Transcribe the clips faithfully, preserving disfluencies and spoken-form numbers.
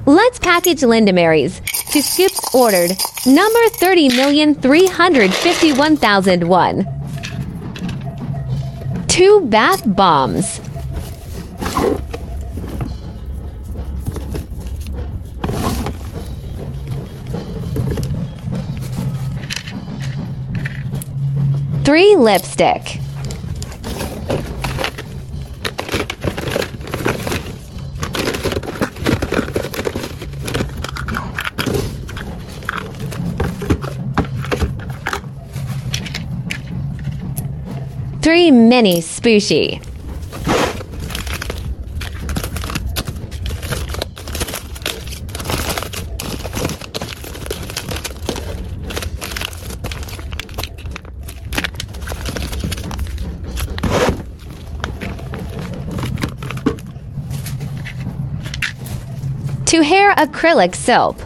Let's package Linda Mary's to Scoops ordered number thirty million three hundred fifty-one thousand one. Two bath bombs. Three lipstick. Three mini spooshy. Two hair acrylic soap.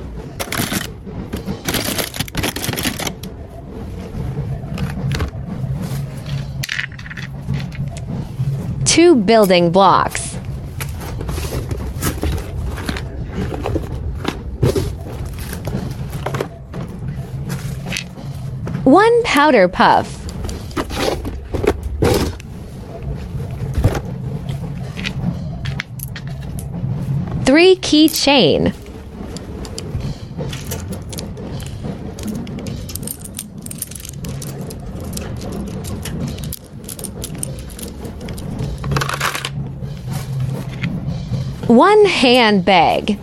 Two building blocks. One powder puff. Three keychain. One handbag.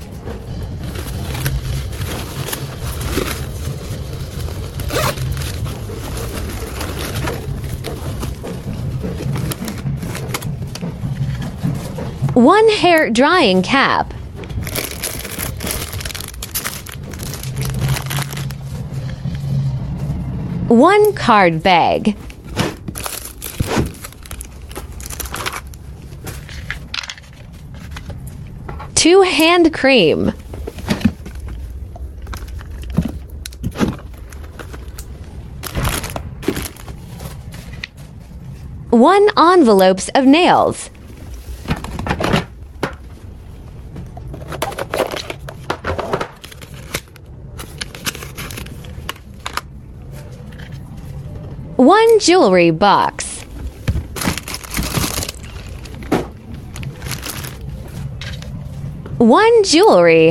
One hair drying cap. One card bag. Two hand cream. One envelopes of nails. One jewelry box. One jewelry.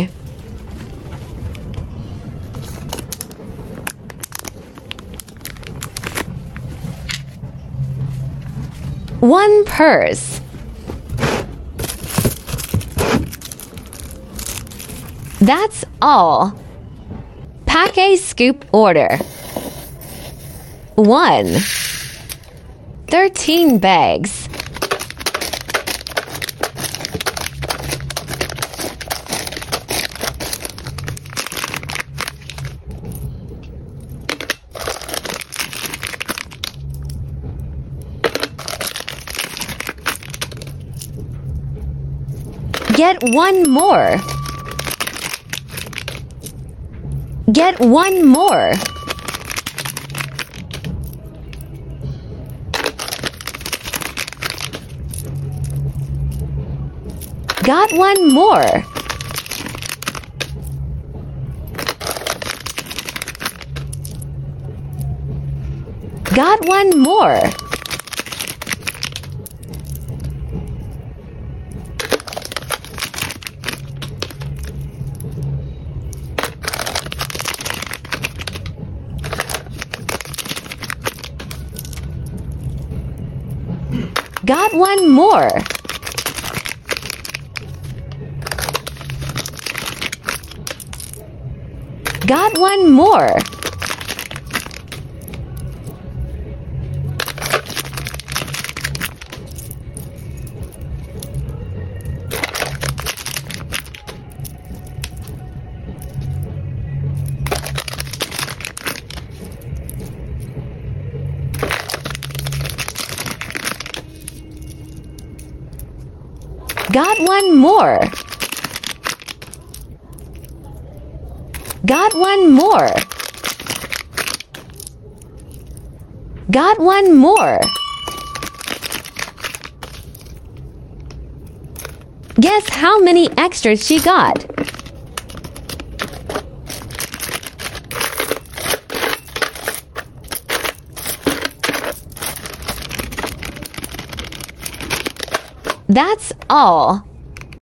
One purse. That's all. Pack a scoop order. One. Thirteen bags. Get one more. Get one more. Got one more. Got one more. Got one more. Got one more. Got one more. Got one more. Got one more. Guess how many extras she got? That's all.